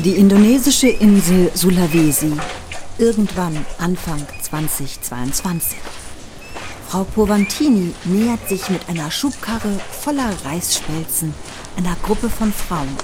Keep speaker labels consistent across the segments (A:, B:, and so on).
A: Die indonesische Insel Sulawesi, irgendwann Anfang 2022. Frau Povantini nähert sich mit einer Schubkarre voller Reisspelzen einer Gruppe von Frauen.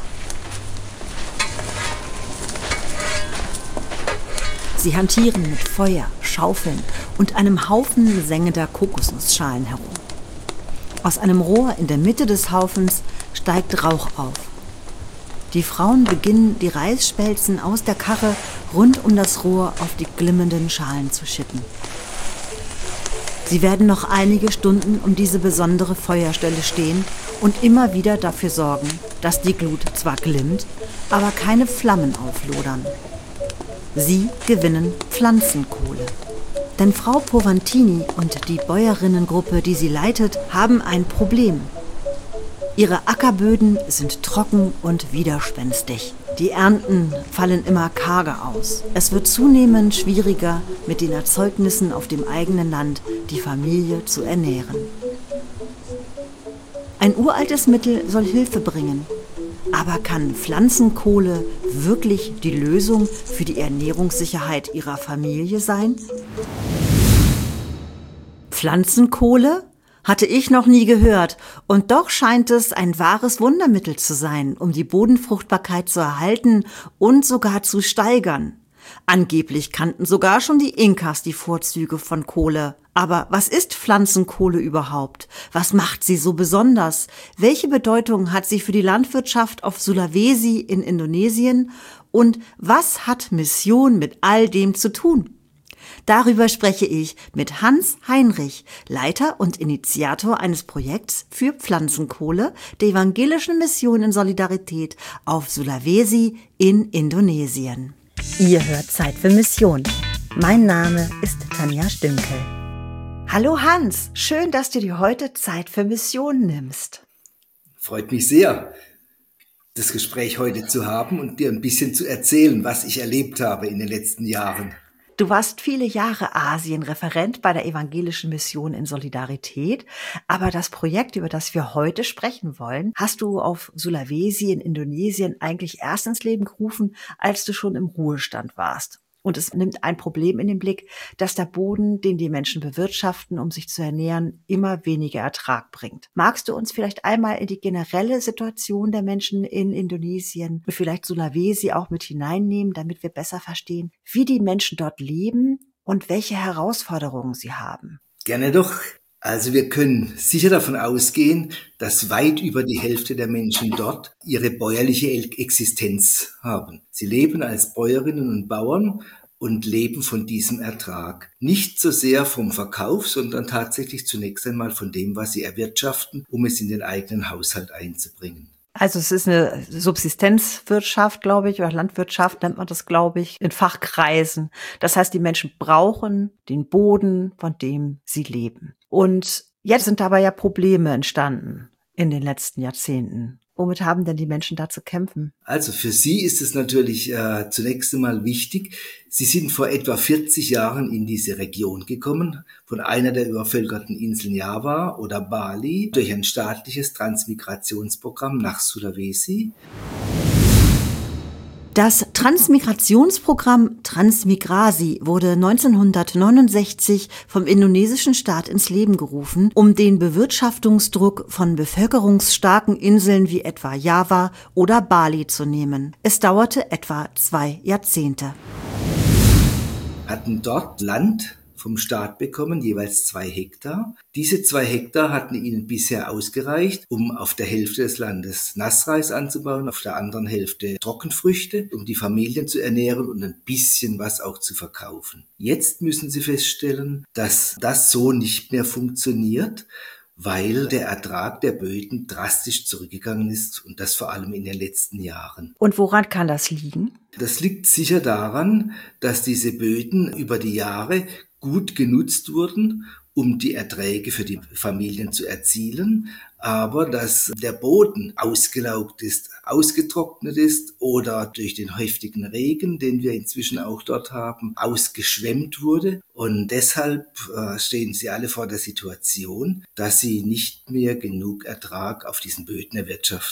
A: Sie hantieren mit Feuer, Schaufeln und einem Haufen sengender Kokosnussschalen herum. Aus einem Rohr in der Mitte des Haufens steigt Rauch auf. Die Frauen beginnen, die Reisspelzen aus der Karre rund um das Rohr auf die glimmenden Schalen zu schütten. Sie werden noch einige Stunden um diese besondere Feuerstelle stehen und immer wieder dafür sorgen, dass die Glut zwar glimmt, aber keine Flammen auflodern. Sie gewinnen Pflanzenkohle. Denn Frau Povantini und die Bäuerinnengruppe, die sie leitet, haben ein Problem. Ihre Ackerböden sind trocken und widerspenstig. Die Ernten fallen immer karger aus. Es wird zunehmend schwieriger, mit den Erzeugnissen auf dem eigenen Land die Familie zu ernähren. Ein uraltes Mittel soll Hilfe bringen. Aber kann Pflanzenkohle wirklich die Lösung für die Ernährungssicherheit ihrer Familie sein? Pflanzenkohle? Hatte ich noch nie gehört, und doch scheint es ein wahres Wundermittel zu sein, um die Bodenfruchtbarkeit zu erhalten und sogar zu steigern. Angeblich kannten sogar schon die Inkas die Vorzüge von Kohle. Aber was ist Pflanzenkohle überhaupt? Was macht sie so besonders? Welche Bedeutung hat sie für die Landwirtschaft auf Sulawesi in Indonesien? Und was hat Mission mit all dem zu tun? Darüber spreche ich mit Hans Heinrich, Leiter und Initiator eines Projekts für Pflanzenkohle der Evangelischen Mission in Solidarität auf Sulawesi in Indonesien. Ihr hört Zeit für Mission. Mein Name ist Tanja Stünkel. Hallo Hans, schön, dass du dir heute Zeit für Mission nimmst.
B: Freut mich sehr, das Gespräch heute zu haben und dir ein bisschen zu erzählen, was ich erlebt habe in den letzten Jahren.
A: Du warst viele Jahre Asien-Referent bei der Evangelischen Mission in Solidarität, aber das Projekt, über das wir heute sprechen wollen, hast du auf Sulawesi in Indonesien eigentlich erst ins Leben gerufen, als du schon im Ruhestand warst. Und es nimmt ein Problem in den Blick, dass der Boden, den die Menschen bewirtschaften, um sich zu ernähren, immer weniger Ertrag bringt. Magst du uns vielleicht einmal in die generelle Situation der Menschen in Indonesien und vielleicht Sulawesi auch mit hineinnehmen, damit wir besser verstehen, wie die Menschen dort leben und welche Herausforderungen sie haben?
B: Gerne doch. Also wir können sicher davon ausgehen, dass weit über die Hälfte der Menschen dort ihre bäuerliche Existenz haben. Sie leben als Bäuerinnen und Bauern und leben von diesem Ertrag. Nicht so sehr vom Verkauf, sondern tatsächlich zunächst einmal von dem, was sie erwirtschaften, um es in den eigenen Haushalt einzubringen.
A: Also es ist eine Subsistenzwirtschaft, glaube ich, oder Landwirtschaft nennt man das, glaube ich, in Fachkreisen. Das heißt, die Menschen brauchen den Boden, von dem sie leben. Und jetzt sind dabei ja Probleme entstanden in den letzten Jahrzehnten. Womit haben denn die Menschen da zu kämpfen?
B: Also für sie ist es natürlich zunächst einmal wichtig. Sie sind vor etwa 40 Jahren in diese Region gekommen, von einer der übervölkerten Inseln Java oder Bali, durch ein staatliches Transmigrationsprogramm nach Sulawesi.
A: Das Transmigrationsprogramm Transmigrasi wurde 1969 vom indonesischen Staat ins Leben gerufen, um den Bewirtschaftungsdruck von bevölkerungsstarken Inseln wie etwa Java oder Bali zu nehmen. Es dauerte etwa 2 Jahrzehnte.
B: Hatten dort Land vom Staat bekommen, jeweils 2 Hektar. Diese 2 Hektar hatten ihnen bisher ausgereicht, um auf der Hälfte des Landes Nassreis anzubauen, auf der anderen Hälfte Trockenfrüchte, um die Familien zu ernähren und ein bisschen was auch zu verkaufen. Jetzt müssen sie feststellen, dass das so nicht mehr funktioniert, weil der Ertrag der Böden drastisch zurückgegangen ist und das vor allem in den letzten Jahren.
A: Und woran kann das liegen?
B: Das liegt sicher daran, dass diese Böden über die Jahre gut genutzt wurden, um die Erträge für die Familien zu erzielen, aber dass der Boden ausgelaugt ist, ausgetrocknet ist oder durch den heftigen Regen, den wir inzwischen auch dort haben, ausgeschwemmt wurde. Und deshalb stehen sie alle vor der Situation, dass sie nicht mehr genug Ertrag auf diesen Böden erwirtschaften.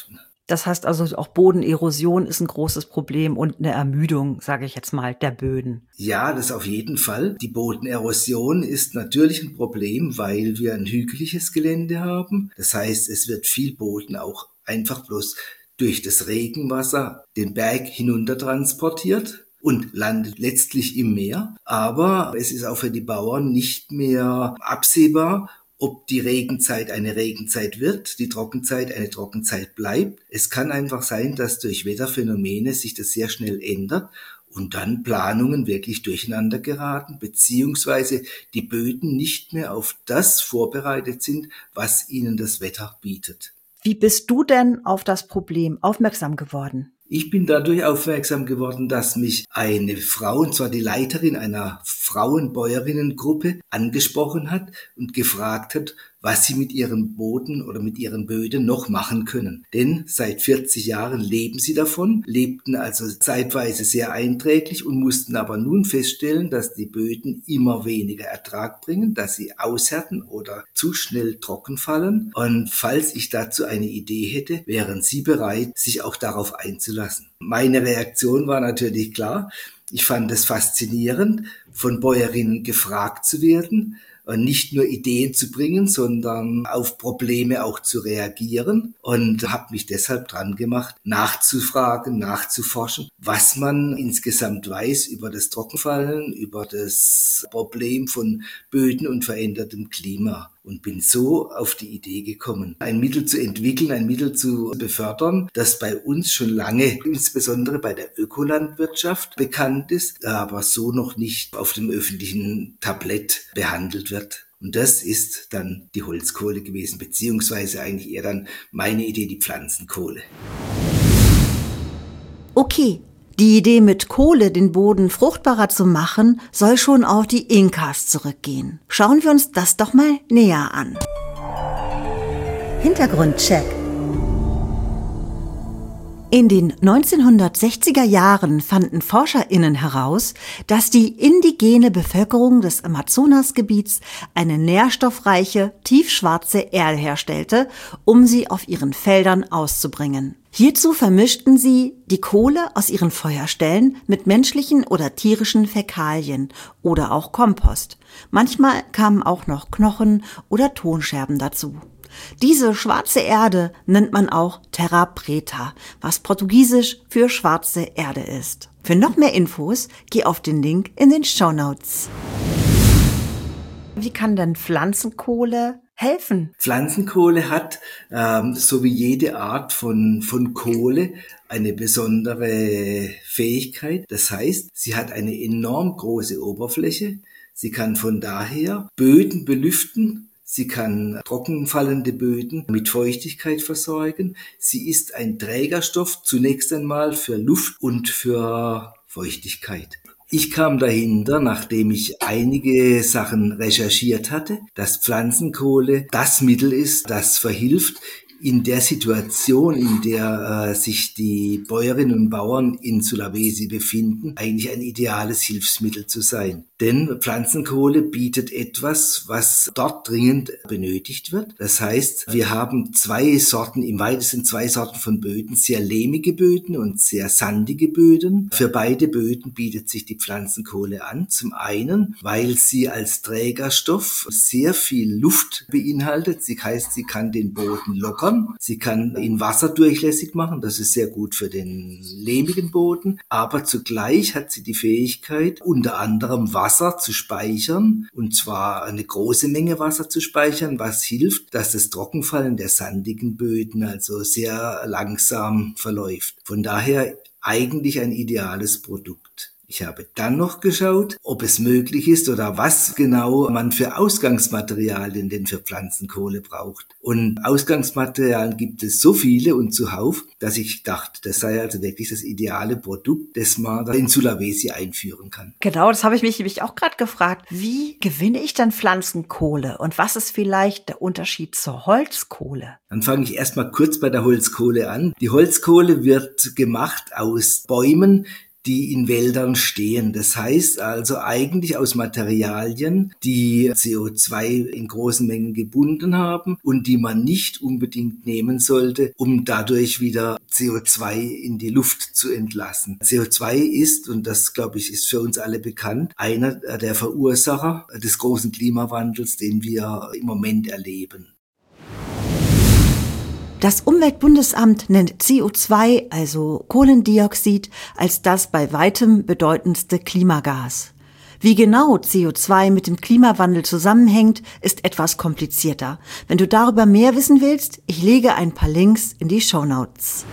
A: Das heißt also, auch Bodenerosion ist ein großes Problem und eine Ermüdung, sage ich jetzt mal, der Böden.
B: Ja, das auf jeden Fall. Die Bodenerosion ist natürlich ein Problem, weil wir ein hügeliges Gelände haben. Das heißt, es wird viel Boden auch einfach bloß durch das Regenwasser den Berg hinunter transportiert und landet letztlich im Meer. Aber es ist auch für die Bauern nicht mehr absehbar, ob die Regenzeit eine Regenzeit wird, die Trockenzeit eine Trockenzeit bleibt. Es kann einfach sein, dass durch Wetterphänomene sich das sehr schnell ändert und dann Planungen wirklich durcheinander geraten, beziehungsweise die Böden nicht mehr auf das vorbereitet sind, was ihnen das Wetter bietet.
A: Wie bist du denn auf das Problem aufmerksam geworden?
B: Ich bin dadurch aufmerksam geworden, dass mich eine Frau, und zwar die Leiterin einer Frauenbäuerinnengruppe, angesprochen hat und gefragt hat, was sie mit ihrem Boden oder mit ihren Böden noch machen können. Denn seit 40 Jahren leben sie davon, lebten also zeitweise sehr einträglich und mussten aber nun feststellen, dass die Böden immer weniger Ertrag bringen, dass sie aushärten oder zu schnell trocken fallen. Und falls ich dazu eine Idee hätte, wären sie bereit, sich auch darauf einzulassen. Meine Reaktion war natürlich klar. Ich fand es faszinierend, von Bäuerinnen gefragt zu werden und nicht nur Ideen zu bringen, sondern auf Probleme auch zu reagieren und habe mich deshalb dran gemacht, nachzufragen, nachzuforschen, was man insgesamt weiß über das Trockenfallen, über das Problem von Böden und verändertem Klima. Und bin so auf die Idee gekommen, ein Mittel zu entwickeln, ein Mittel zu befördern, das bei uns schon lange, insbesondere bei der Ökolandwirtschaft, bekannt ist, aber so noch nicht auf dem öffentlichen Tablett behandelt wird. Und das ist dann die Holzkohle gewesen, beziehungsweise eigentlich eher dann meine Idee, die Pflanzenkohle.
A: Okay. Die Idee mit Kohle, den Boden fruchtbarer zu machen, soll schon auf die Inkas zurückgehen. Schauen wir uns das doch mal näher an. Hintergrundcheck. In den 1960er Jahren fanden ForscherInnen heraus, dass die indigene Bevölkerung des Amazonasgebiets eine nährstoffreiche, tiefschwarze Erde herstellte, um sie auf ihren Feldern auszubringen. Hierzu vermischten sie die Kohle aus ihren Feuerstellen mit menschlichen oder tierischen Fäkalien oder auch Kompost. Manchmal kamen auch noch Knochen oder Tonscherben dazu. Diese schwarze Erde nennt man auch Terra Preta, was portugiesisch für schwarze Erde ist. Für noch mehr Infos geh auf den Link in den Shownotes. Wie kann denn Pflanzenkohle helfen?
B: Pflanzenkohle hat, so wie jede Art von Kohle, eine besondere Fähigkeit. Das heißt, sie hat eine enorm große Oberfläche. Sie kann von daher Böden belüften. Sie kann trockenfallende Böden mit Feuchtigkeit versorgen. Sie ist ein Trägerstoff zunächst einmal für Luft und für Feuchtigkeit. Ich kam dahinter, nachdem ich einige Sachen recherchiert hatte, dass Pflanzenkohle das Mittel ist, das verhilft, in der Situation, in der sich die Bäuerinnen und Bauern in Sulawesi befinden, eigentlich ein ideales Hilfsmittel zu sein. Denn Pflanzenkohle bietet etwas, was dort dringend benötigt wird. Das heißt, wir haben im weitesten zwei Sorten von Böden, sehr lehmige Böden und sehr sandige Böden. Für beide Böden bietet sich die Pflanzenkohle an. Zum einen, weil sie als Trägerstoff sehr viel Luft beinhaltet. Sie heißt, sie kann den Boden lockern. Sie kann ihn wasserdurchlässig machen. Das ist sehr gut für den lehmigen Boden. Aber zugleich hat sie die Fähigkeit, unter anderem Wasser zu speichern, und zwar eine große Menge Wasser zu speichern, was hilft, dass das Trockenfallen der sandigen Böden also sehr langsam verläuft. Von daher eigentlich ein ideales Produkt. Ich habe dann noch geschaut, ob es möglich ist oder was genau man für Ausgangsmaterialien denn für Pflanzenkohle braucht. Und Ausgangsmaterialien gibt es so viele und zuhauf, dass ich dachte, das sei also wirklich das ideale Produkt, das man in Sulawesi einführen kann.
A: Genau, das habe ich mich nämlich auch gerade gefragt. Wie gewinne ich dann Pflanzenkohle und was ist vielleicht der Unterschied zur Holzkohle?
B: Dann fange ich erstmal kurz bei der Holzkohle an. Die Holzkohle wird gemacht aus Bäumen, die in Wäldern stehen. Das heißt also eigentlich aus Materialien, die CO2 in großen Mengen gebunden haben und die man nicht unbedingt nehmen sollte, um dadurch wieder CO2 in die Luft zu entlassen. CO2 ist, und das glaube ich ist für uns alle bekannt, einer der Verursacher des großen Klimawandels, den wir im Moment erleben.
A: Das Umweltbundesamt nennt CO2, also Kohlendioxid, als das bei weitem bedeutendste Klimagas. Wie genau CO2 mit dem Klimawandel zusammenhängt, ist etwas komplizierter. Wenn du darüber mehr wissen willst, ich lege ein paar Links in die Shownotes.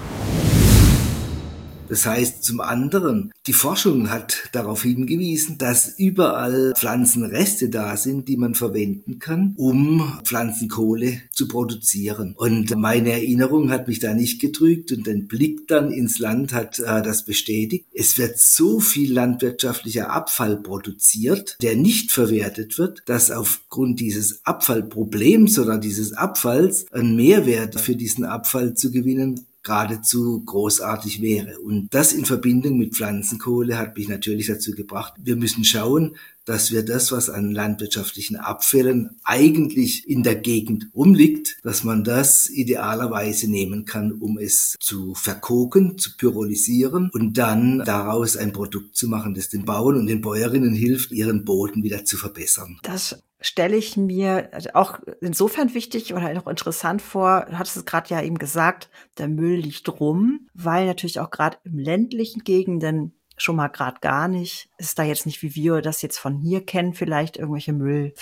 B: Das heißt zum anderen, die Forschung hat darauf hingewiesen, dass überall Pflanzenreste da sind, die man verwenden kann, um Pflanzenkohle zu produzieren. Und meine Erinnerung hat mich da nicht getrügt und ein Blick dann ins Land hat das bestätigt. Es wird so viel landwirtschaftlicher Abfall produziert, der nicht verwertet wird, dass aufgrund dieses Abfallproblems oder dieses Abfalls ein Mehrwert für diesen Abfall zu gewinnen geradezu großartig wäre. Und das in Verbindung mit Pflanzenkohle hat mich natürlich dazu gebracht, wir müssen schauen, dass wir das, was an landwirtschaftlichen Abfällen eigentlich in der Gegend rumliegt, dass man das idealerweise nehmen kann, um es zu verkoken, zu pyrolysieren und dann daraus ein Produkt zu machen, das den Bauern und den Bäuerinnen hilft, ihren Boden wieder zu verbessern.
A: Das stelle ich mir auch insofern wichtig oder auch interessant vor. Du hattest es gerade ja eben gesagt, der Müll liegt rum, weil natürlich auch gerade im ländlichen Gegenden schon mal gerade gar nicht. Ist da jetzt nicht, wie wir das jetzt von hier kennen, vielleicht irgendwelche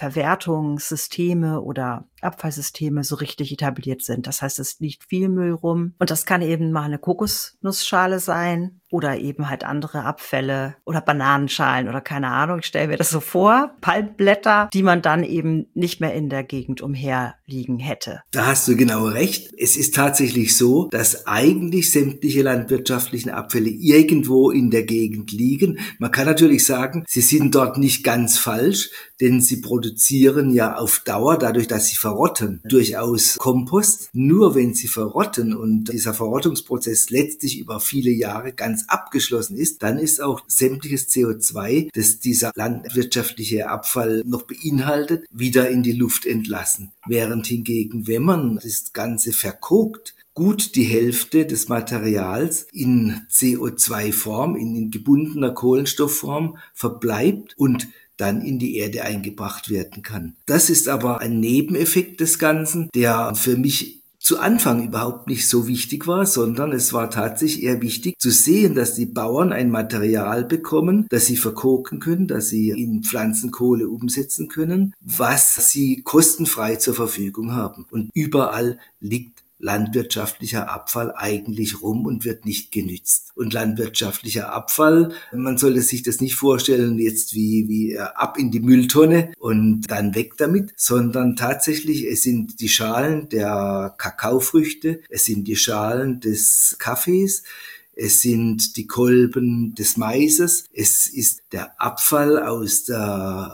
A: Müllverwertungssysteme oder Abfallsysteme so richtig etabliert sind. Das heißt, es liegt viel Müll rum. Und das kann eben mal eine Kokosnussschale sein oder eben halt andere Abfälle oder Bananenschalen oder keine Ahnung. Ich stelle mir das so vor. Palmblätter, die man dann eben nicht mehr in der Gegend umherliegen hätte.
B: Da hast du genau recht. Es ist tatsächlich so, dass eigentlich sämtliche landwirtschaftlichen Abfälle irgendwo in der Gegend liegen. Man kann natürlich sagen, sie sind dort nicht ganz falsch, denn sie produzieren ja auf Dauer, dadurch, dass sie verrotten, durchaus Kompost. Nur wenn sie verrotten und dieser Verrottungsprozess letztlich über viele Jahre ganz abgeschlossen ist, dann ist auch sämtliches CO2, das dieser landwirtschaftliche Abfall noch beinhaltet, wieder in die Luft entlassen. Während hingegen, wenn man das Ganze verkokt, gut die Hälfte des Materials in CO2-Form, in gebundener Kohlenstoffform verbleibt und dann in die Erde eingebracht werden kann. Das ist aber ein Nebeneffekt des Ganzen, der für mich zu Anfang überhaupt nicht so wichtig war, sondern es war tatsächlich eher wichtig zu sehen, dass die Bauern ein Material bekommen, das sie verkoken können, das sie in Pflanzenkohle umsetzen können, was sie kostenfrei zur Verfügung haben. Und überall liegt landwirtschaftlicher Abfall eigentlich rum und wird nicht genützt. Und landwirtschaftlicher Abfall, man sollte sich das nicht vorstellen, jetzt wie ab in die Mülltonne und dann weg damit, sondern tatsächlich, es sind die Schalen der Kakaofrüchte, es sind die Schalen des Kaffees, es sind die Kolben des Maises, es ist der Abfall aus der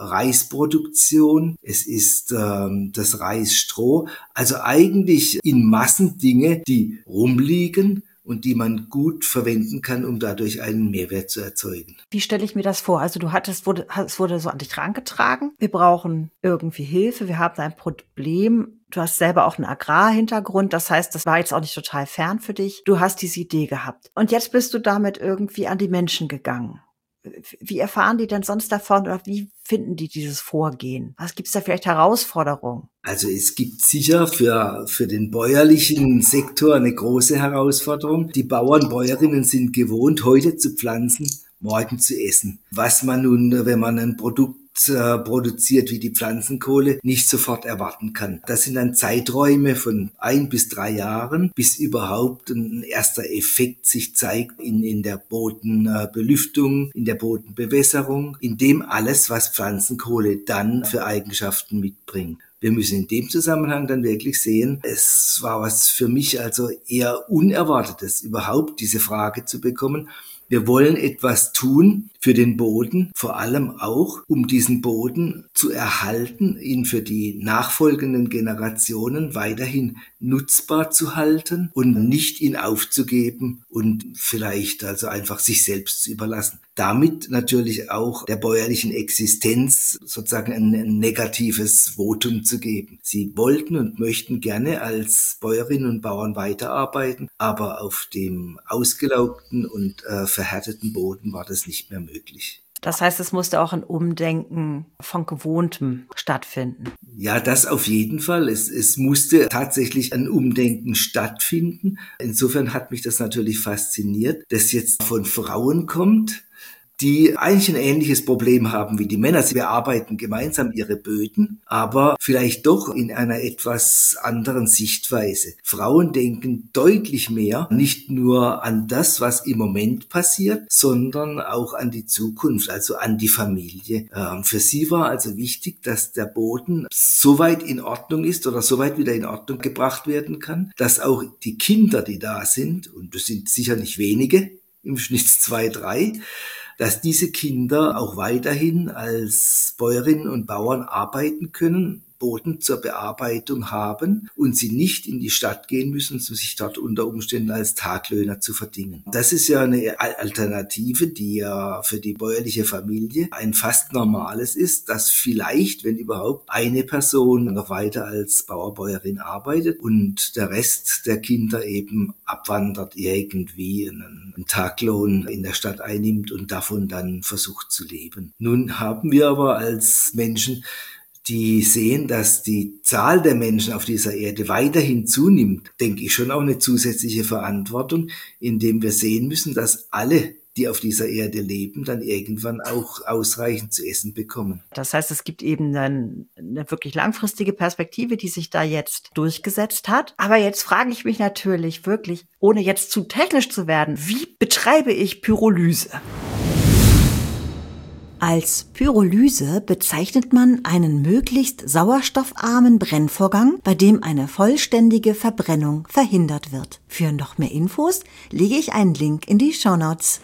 B: Reisproduktion, es ist das Reisstroh, also eigentlich in Massen Dinge, die rumliegen und die man gut verwenden kann, um dadurch einen Mehrwert zu erzeugen.
A: Wie stelle ich mir das vor? Also es wurde so an dich herangetragen. Wir brauchen irgendwie Hilfe, wir haben ein Problem. Du hast selber auch einen Agrarhintergrund, das heißt, das war jetzt auch nicht total fern für dich. Du hast diese Idee gehabt. Und jetzt bist du damit irgendwie an die Menschen gegangen. Wie erfahren die denn sonst davon oder wie finden die dieses Vorgehen? Was gibt's da vielleicht Herausforderungen?
B: Also es gibt sicher für den bäuerlichen Sektor eine große Herausforderung. Die Bauern, Bäuerinnen sind gewohnt, heute zu pflanzen, morgen zu essen. Was man nun, wenn man ein Produkt produziert wie die Pflanzenkohle, nicht sofort erwarten kann. Das sind dann Zeiträume von 1 bis 3 Jahren, bis überhaupt ein erster Effekt sich zeigt in der Bodenbelüftung, in der Bodenbewässerung, in dem alles, was Pflanzenkohle dann für Eigenschaften mitbringt. Wir müssen in dem Zusammenhang dann wirklich sehen, es war was für mich also eher Unerwartetes, überhaupt diese Frage zu bekommen, Wir wollen etwas tun für den Boden, vor allem auch, um diesen Boden zu erhalten, ihn für die nachfolgenden Generationen weiterhin nutzbar zu halten und nicht ihn aufzugeben und vielleicht also einfach sich selbst zu überlassen. Damit natürlich auch der bäuerlichen Existenz sozusagen ein negatives Votum zu geben. Sie wollten und möchten gerne als Bäuerinnen und Bauern weiterarbeiten, aber auf dem ausgelaugten und verhärteten Boden war das nicht mehr möglich.
A: Das heißt, es musste auch ein Umdenken von Gewohntem stattfinden.
B: Ja, das auf jeden Fall. Es musste tatsächlich ein Umdenken stattfinden. Insofern hat mich das natürlich fasziniert, dass jetzt von Frauen kommt, die eigentlich ein ähnliches Problem haben wie die Männer. Sie bearbeiten gemeinsam ihre Böden, aber vielleicht doch in einer etwas anderen Sichtweise. Frauen denken deutlich mehr nicht nur an das, was im Moment passiert, sondern auch an die Zukunft, also an die Familie. Für sie war also wichtig, dass der Boden so weit in Ordnung ist oder so weit wieder in Ordnung gebracht werden kann, dass auch die Kinder, die da sind, und das sind sicher nicht wenige, im Schnitt 2, 3, dass diese Kinder auch weiterhin als Bäuerinnen und Bauern arbeiten können, Boden zur Bearbeitung haben und sie nicht in die Stadt gehen müssen, um sich dort unter Umständen als Taglöhner zu verdingen. Das ist ja eine Alternative, die ja für die bäuerliche Familie ein fast normales ist, dass vielleicht, wenn überhaupt, eine Person noch weiter als Bäuerin arbeitet und der Rest der Kinder eben abwandert, irgendwie einen Taglohn in der Stadt einnimmt und davon dann versucht zu leben. Nun haben wir aber als Menschen, die sehen, dass die Zahl der Menschen auf dieser Erde weiterhin zunimmt, denke ich schon auch eine zusätzliche Verantwortung, indem wir sehen müssen, dass alle, die auf dieser Erde leben, dann irgendwann auch ausreichend zu essen bekommen.
A: Das heißt, es gibt eben eine wirklich langfristige Perspektive, die sich da jetzt durchgesetzt hat. Aber jetzt frage ich mich natürlich wirklich, ohne jetzt zu technisch zu werden, wie betreibe ich Pyrolyse? Als Pyrolyse bezeichnet man einen möglichst sauerstoffarmen Brennvorgang, bei dem eine vollständige Verbrennung verhindert wird. Für noch mehr Infos lege ich einen Link in die Shownotes.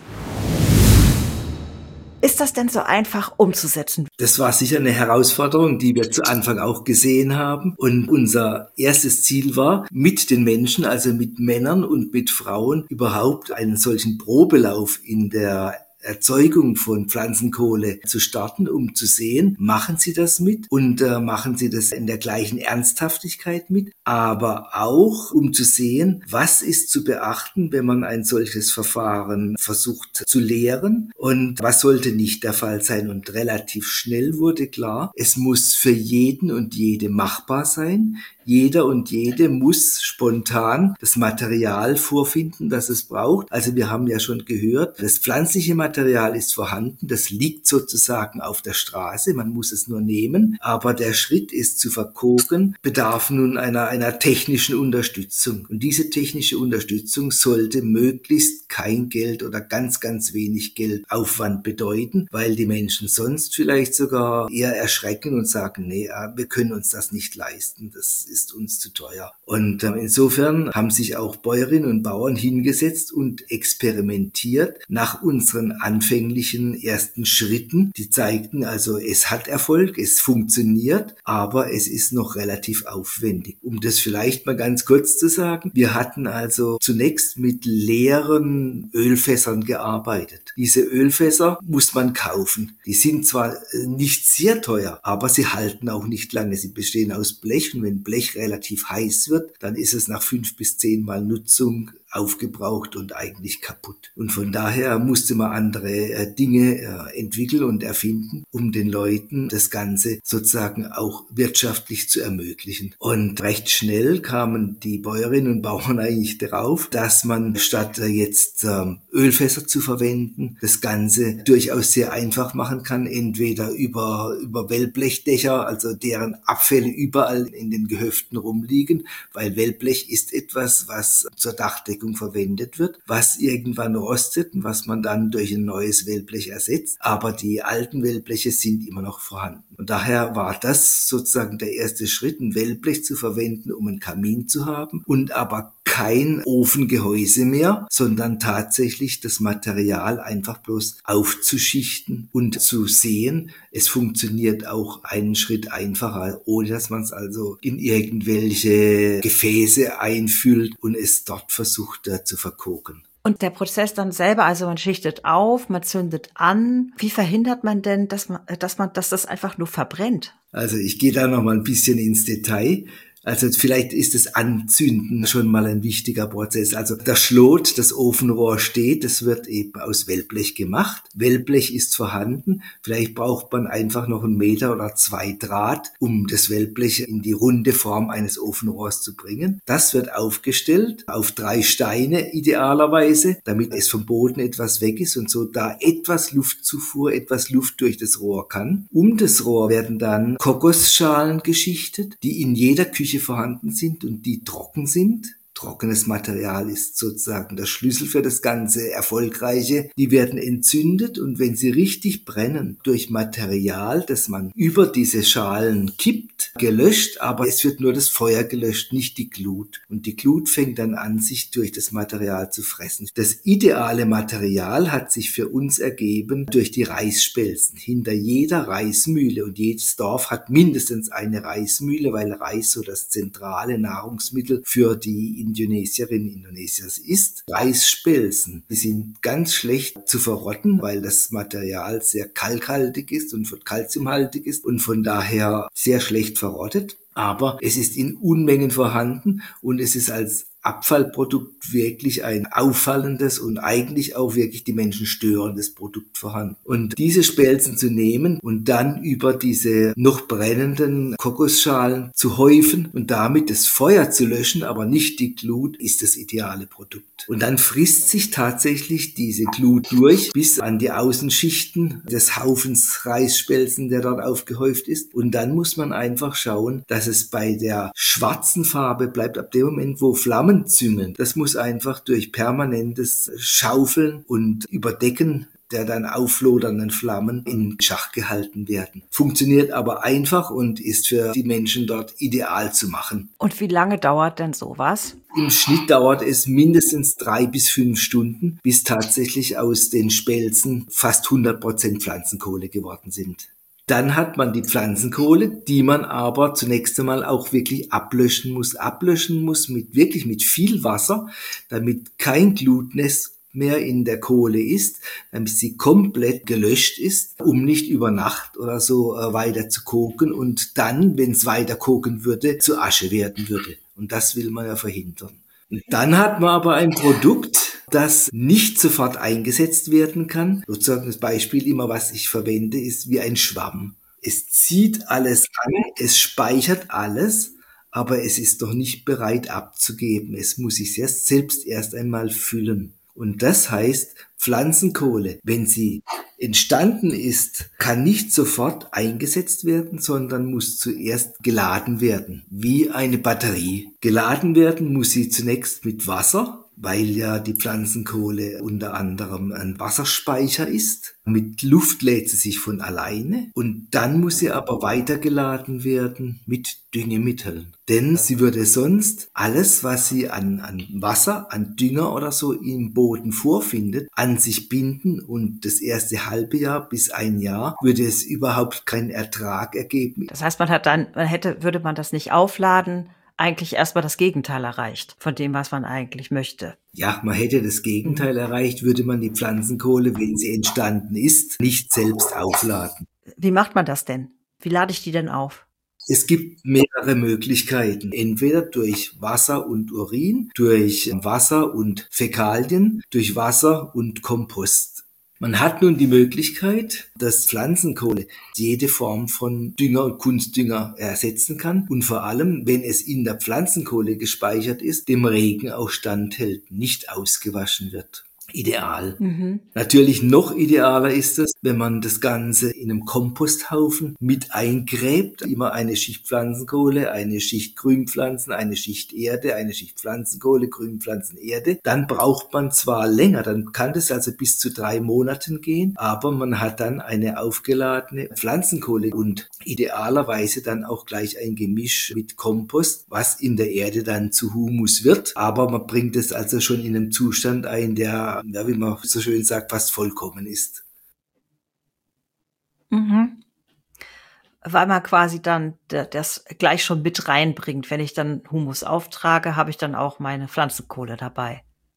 A: Ist das denn so einfach umzusetzen?
B: Das war sicher eine Herausforderung, die wir zu Anfang auch gesehen haben. Und unser erstes Ziel war, mit den Menschen, also mit Männern und mit Frauen, überhaupt einen solchen Probelauf in der Erzeugung von Pflanzenkohle zu starten, um zu sehen, machen sie das mit und machen sie das in der gleichen Ernsthaftigkeit mit, aber auch um zu sehen, was ist zu beachten, wenn man ein solches Verfahren versucht zu lehren und was sollte nicht der Fall sein. Und relativ schnell wurde klar, es muss für jeden und jede machbar sein. Jeder und jede muss spontan das Material vorfinden, das es braucht. Also wir haben ja schon gehört, das pflanzliche Material ist vorhanden, das liegt sozusagen auf der Straße, man muss es nur nehmen. Aber der Schritt, es zu verkoken, bedarf nun einer technischen Unterstützung. Und diese technische Unterstützung sollte möglichst kein Geld oder ganz, ganz wenig Geldaufwand bedeuten, weil die Menschen sonst vielleicht sogar eher erschrecken und sagen, nee, wir können uns das nicht leisten, das ist uns zu teuer. Und insofern haben sich auch Bäuerinnen und Bauern hingesetzt und experimentiert nach unseren anfänglichen ersten Schritten. Die zeigten also, es hat Erfolg, es funktioniert, aber es ist noch relativ aufwendig. Um das vielleicht mal ganz kurz zu sagen, wir hatten also zunächst mit leeren Ölfässern gearbeitet. Diese Ölfässer muss man kaufen. Die sind zwar nicht sehr teuer, aber sie halten auch nicht lange. Sie bestehen aus Blech und wenn Blech relativ heiß wird, dann ist es nach 5 bis 10 Mal Nutzung aufgebraucht und eigentlich kaputt. Und von daher musste man andere Dinge entwickeln und erfinden, um den Leuten das Ganze sozusagen auch wirtschaftlich zu ermöglichen. Und recht schnell kamen die Bäuerinnen und Bauern eigentlich darauf, dass man statt jetzt Ölfässer zu verwenden, das Ganze durchaus sehr einfach machen kann, entweder über Wellblechdächer, also deren Abfälle überall in den Gehöften rumliegen, weil Wellblech ist etwas, was zur Dachdeckung verwendet wird, was irgendwann rostet und was man dann durch ein neues Wellblech ersetzt. Aber die alten Wellbleche sind immer noch vorhanden. Und daher war das sozusagen der erste Schritt, ein Wellblech zu verwenden, um einen Kamin zu haben und aber kein Ofengehäuse mehr, sondern tatsächlich das Material einfach bloß aufzuschichten und zu sehen. Es funktioniert auch einen Schritt einfacher, ohne dass man es also in irgendwelche Gefäße einfüllt und es dort versucht zu verkoken.
A: Und der Prozess dann selber, also man schichtet auf, man zündet an. Wie verhindert man denn, dass das einfach nur verbrennt?
B: Also ich gehe da noch mal ein bisschen ins Detail. Also vielleicht ist das Anzünden schon mal ein wichtiger Prozess. Also das Schlot, das Ofenrohr steht, das wird eben aus Wellblech gemacht. Wellblech ist vorhanden. Vielleicht braucht man einfach noch 1 Meter oder 2 Draht, um das Wellblech in die runde Form eines Ofenrohrs zu bringen. Das wird aufgestellt auf 3 Steine idealerweise, damit es vom Boden etwas weg ist und so da etwas Luftzufuhr, etwas Luft durch das Rohr kann. Um das Rohr werden dann Kokosschalen geschichtet, die in jeder Küche vorhanden sind und die trocken sind. Trockenes Material ist sozusagen der Schlüssel für das ganze Erfolgreiche. Die werden entzündet und wenn sie richtig brennen, durch Material, das man über diese Schalen kippt, gelöscht, aber es wird nur das Feuer gelöscht, nicht die Glut. Und die Glut fängt dann an, sich durch das Material zu fressen. Das ideale Material hat sich für uns ergeben durch die Reisspelzen. Hinter jeder Reismühle und jedes Dorf hat mindestens eine Reismühle, weil Reis so das zentrale Nahrungsmittel für die Indonesiers ist. Reisspelzen, die sind ganz schlecht zu verrotten, weil das Material sehr kalkhaltig ist und calciumhaltig ist und von daher sehr schlecht verrottet. Aber es ist in Unmengen vorhanden und es ist als Abfallprodukt wirklich ein auffallendes und eigentlich auch wirklich die Menschen störendes Produkt vorhanden. Und diese Spelzen zu nehmen und dann über diese noch brennenden Kokosschalen zu häufen und damit das Feuer zu löschen, aber nicht die Glut, ist das ideale Produkt. Und dann frisst sich tatsächlich diese Glut durch bis an die Außenschichten des Haufens Reisspelzen, der dort aufgehäuft ist. Und dann muss man einfach schauen, dass es bei der schwarzen Farbe bleibt, ab dem Moment, wo Flammen züngeln. Das muss einfach durch permanentes Schaufeln und Überdecken der dann auflodernden Flammen in Schach gehalten werden. Funktioniert aber einfach und ist für die Menschen dort ideal zu machen.
A: Und wie lange dauert denn sowas?
B: Im Schnitt dauert es mindestens 3 bis 5 Stunden, bis tatsächlich aus den Spelzen fast 100% Pflanzenkohle geworden sind. Dann hat man die Pflanzenkohle, die man aber zunächst einmal auch wirklich ablöschen muss. Ablöschen muss mit viel Wasser, damit kein Glutnest mehr in der Kohle ist, damit sie komplett gelöscht ist, um nicht über Nacht oder so weiter zu koken und dann, wenn es weiter koken würde, zu Asche werden würde. Und das will man ja verhindern. Und dann hat man aber ein Produkt, das nicht sofort eingesetzt werden kann. Sozusagen das Beispiel immer, was ich verwende, ist wie ein Schwamm. Es zieht alles an, es speichert alles, aber es ist doch nicht bereit abzugeben. Es muss sich selbst erst einmal füllen. Und das heißt, Pflanzenkohle, wenn sie entstanden ist, kann nicht sofort eingesetzt werden, sondern muss zuerst geladen werden, wie eine Batterie. Geladen werden muss sie zunächst mit Wasser, weil ja die Pflanzenkohle unter anderem ein Wasserspeicher ist. Mit Luft lädt sie sich von alleine und dann muss sie aber weitergeladen werden mit Düngemitteln. Denn sie würde sonst alles, was sie an Wasser, an Dünger oder so im Boden vorfindet, an sich binden und das erste halbe Jahr bis 1 Jahr würde es überhaupt keinen Ertrag ergeben.
A: Das heißt, würde man das nicht aufladen, eigentlich erstmal das Gegenteil erreicht von dem, was man eigentlich möchte.
B: Ja, man hätte das Gegenteil erreicht, würde man die Pflanzenkohle, wenn sie entstanden ist, nicht selbst aufladen.
A: Wie macht man das denn? Wie lade ich die denn auf?
B: Es gibt mehrere Möglichkeiten. Entweder durch Wasser und Urin, durch Wasser und Fäkalien, durch Wasser und Kompost. Man hat nun die Möglichkeit, dass Pflanzenkohle jede Form von Dünger und Kunstdünger ersetzen kann und vor allem, wenn es in der Pflanzenkohle gespeichert ist, dem Regen auch standhält, nicht ausgewaschen wird. ideal. Natürlich noch idealer ist es, wenn man das Ganze in einem Komposthaufen mit eingräbt. Immer eine Schicht Pflanzenkohle, eine Schicht Grünpflanzen, eine Schicht Erde, eine Schicht Pflanzenkohle, Grünpflanzen, Erde. Dann braucht man zwar länger, dann kann das also bis zu 3 Monaten gehen, aber man hat dann eine aufgeladene Pflanzenkohle und idealerweise dann auch gleich ein Gemisch mit Kompost, was in der Erde dann zu Humus wird. Aber man bringt es also schon in einem Zustand ein, der, ja, wie man so schön sagt, fast vollkommen ist.
A: Weil man quasi dann das gleich schon mit reinbringt. Wenn ich dann Humus auftrage, habe ich dann auch meine Pflanzenkohle dabei.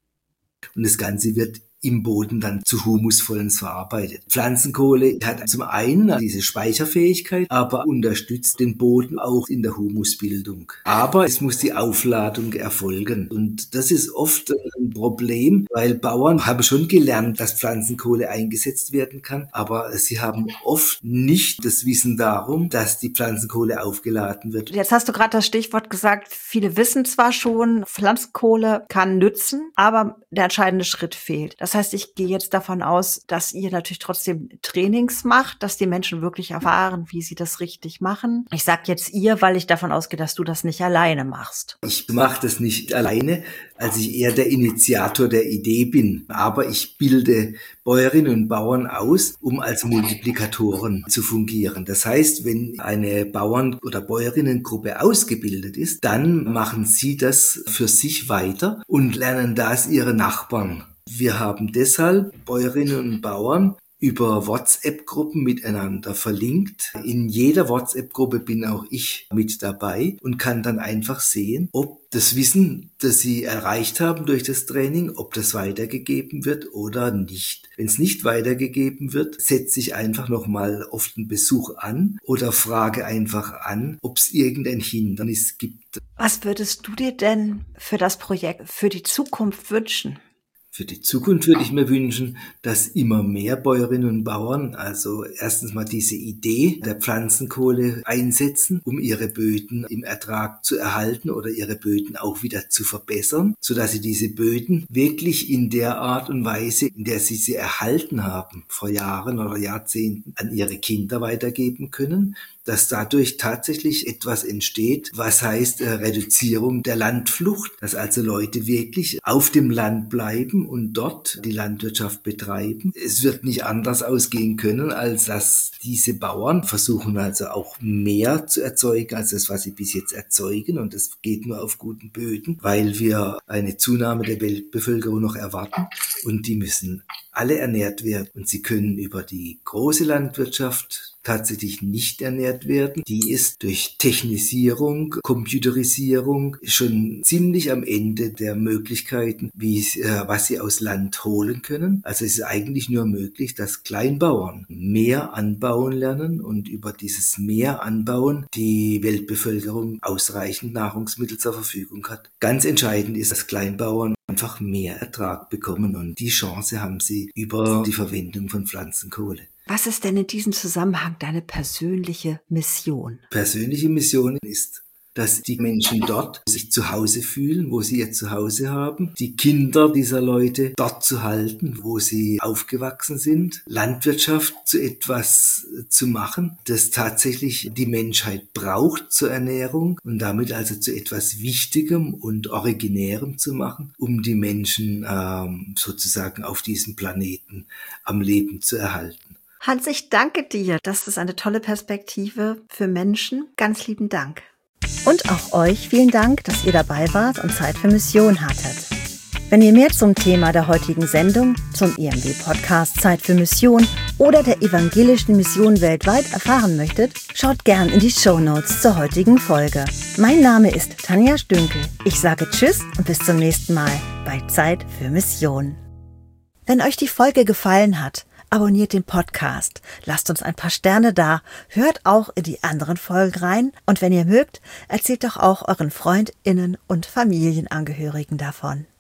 B: Und das Ganze wird im Boden dann zu Humusvollens verarbeitet. Pflanzenkohle hat zum einen diese Speicherfähigkeit, aber unterstützt den Boden auch in der Humusbildung. Aber es muss die Aufladung erfolgen. Und das ist oft ein Problem, weil Bauern haben schon gelernt, dass Pflanzenkohle eingesetzt werden kann, aber sie haben oft nicht das Wissen darum, dass die Pflanzenkohle aufgeladen wird.
A: Jetzt hast du gerade das Stichwort gesagt, viele wissen zwar schon, Pflanzenkohle kann nützen, aber der entscheidende Schritt fehlt. Das heißt, ich gehe jetzt davon aus, dass ihr natürlich trotzdem Trainings macht, dass die Menschen wirklich erfahren, wie sie das richtig machen. Ich sage jetzt ihr, weil ich davon ausgehe, dass du das nicht alleine machst.
B: Ich mache das nicht alleine, als ich eher der Initiator der Idee bin. Aber ich bilde Bäuerinnen und Bauern aus, um als Multiplikatoren zu fungieren. Das heißt, wenn eine Bauern- oder Bäuerinnengruppe ausgebildet ist, dann machen sie das für sich weiter und lernen das ihre Nachbarn. Wir haben deshalb Bäuerinnen und Bauern über WhatsApp-Gruppen miteinander verlinkt. In jeder WhatsApp-Gruppe bin auch ich mit dabei und kann dann einfach sehen, ob das Wissen, das sie erreicht haben durch das Training, ob das weitergegeben wird oder nicht. Wenn es nicht weitergegeben wird, setze ich einfach nochmal oft einen Besuch an oder frage einfach an, ob es irgendein Hindernis gibt.
A: Was würdest du dir denn für das Projekt für die Zukunft wünschen?
B: Für die Zukunft würde ich mir wünschen, dass immer mehr Bäuerinnen und Bauern also erstens mal diese Idee der Pflanzenkohle einsetzen, um ihre Böden im Ertrag zu erhalten oder ihre Böden auch wieder zu verbessern, sodass sie diese Böden wirklich in der Art und Weise, in der sie erhalten haben, vor Jahren oder Jahrzehnten, an ihre Kinder weitergeben können, dass dadurch tatsächlich etwas entsteht, was heißt Reduzierung der Landflucht, dass also Leute wirklich auf dem Land bleiben und dort die Landwirtschaft betreiben. Es wird nicht anders ausgehen können, als dass diese Bauern versuchen also auch mehr zu erzeugen, als das, was sie bis jetzt erzeugen. Und das geht nur auf guten Böden, weil wir eine Zunahme der Weltbevölkerung noch erwarten und die müssen alle ernährt werden. Und sie können über die große Landwirtschaft tatsächlich nicht ernährt werden. Die ist durch Technisierung, Computerisierung schon ziemlich am Ende der Möglichkeiten, was sie aus Land holen können. Also es ist eigentlich nur möglich, dass Kleinbauern mehr anbauen lernen und über dieses mehr Anbauen die Weltbevölkerung ausreichend Nahrungsmittel zur Verfügung hat. Ganz entscheidend ist, dass Kleinbauern einfach mehr Ertrag bekommen und die Chance haben sie über die Verwendung von Pflanzenkohle.
A: Was ist denn in diesem Zusammenhang deine persönliche Mission?
B: Persönliche Mission ist, dass die Menschen dort sich zu Hause fühlen, wo sie ihr Zuhause haben, die Kinder dieser Leute dort zu halten, wo sie aufgewachsen sind, Landwirtschaft zu etwas zu machen, das tatsächlich die Menschheit braucht zur Ernährung und damit also zu etwas Wichtigem und Originärem zu machen, um die Menschen sozusagen auf diesem Planeten am Leben zu erhalten.
A: Hans, ich danke dir. Das ist eine tolle Perspektive für Menschen. Ganz lieben Dank. Und auch euch vielen Dank, dass ihr dabei wart und Zeit für Mission hattet. Wenn ihr mehr zum Thema der heutigen Sendung, zum EMW-Podcast Zeit für Mission oder der evangelischen Mission weltweit erfahren möchtet, schaut gern in die Shownotes zur heutigen Folge. Mein Name ist Tanja Stünkel. Ich sage Tschüss und bis zum nächsten Mal bei Zeit für Mission. Wenn euch die Folge gefallen hat, abonniert den Podcast, lasst uns ein paar Sterne da, hört auch in die anderen Folgen rein und wenn ihr mögt, erzählt doch auch euren FreundInnen und Familienangehörigen davon.